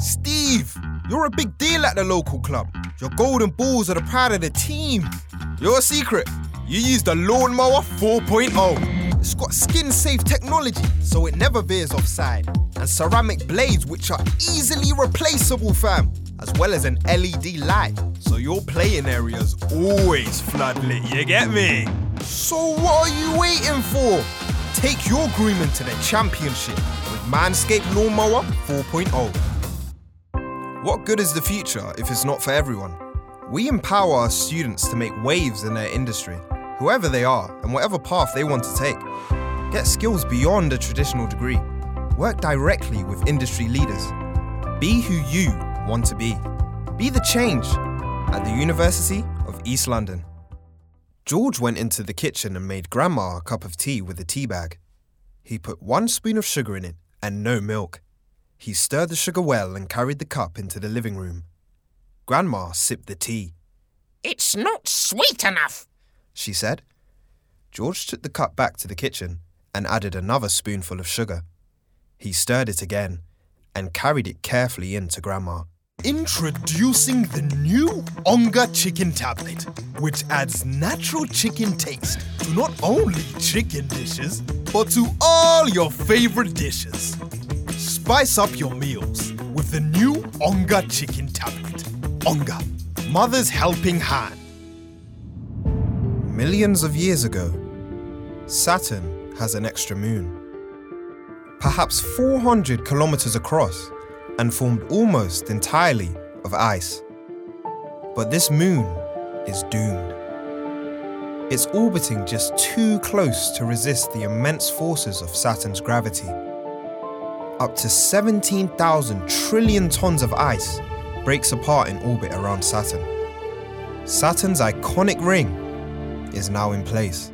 Steve, you're a big deal at the local club. Your golden balls are the pride of the team. Your secret, you use the Lawnmower 4.0. It's got skin-safe technology, so it never veers offside. And ceramic blades, which are easily replaceable, fam. As well as an LED light, so your playing area's always floodlit, you get me? So what are you waiting for? Take your grooming to the championship with Manscaped Lawnmower 4.0. What good is the future if it's not for everyone? We empower our students to make waves in their industry, whoever they are and whatever path they want to take. Get skills beyond a traditional degree. Work directly with industry leaders. Be who you want to be. Be the change at the University of East London. George went into the kitchen and made Grandma a cup of tea with a tea bag. He put 1 spoon of sugar in it and no milk. He stirred the sugar well and carried the cup into the living room. Grandma sipped the tea. "It's not sweet enough," she said. George took the cup back to the kitchen and added another spoonful of sugar. He stirred it again and carried it carefully in to Grandma. Introducing the new Onga Chicken Tablet, which adds natural chicken taste to not only chicken dishes, but to all your favorite dishes. Spice up your meals with the new Onga Chicken Tablet. Onga, Mother's Helping Hand. Millions of years ago, Saturn has an extra moon. Perhaps 400 kilometers across and formed almost entirely of ice. But this moon is doomed. It's orbiting just too close to resist the immense forces of Saturn's gravity. Up to 17,000 trillion tons of ice breaks apart in orbit around Saturn. Saturn's iconic ring is now in place.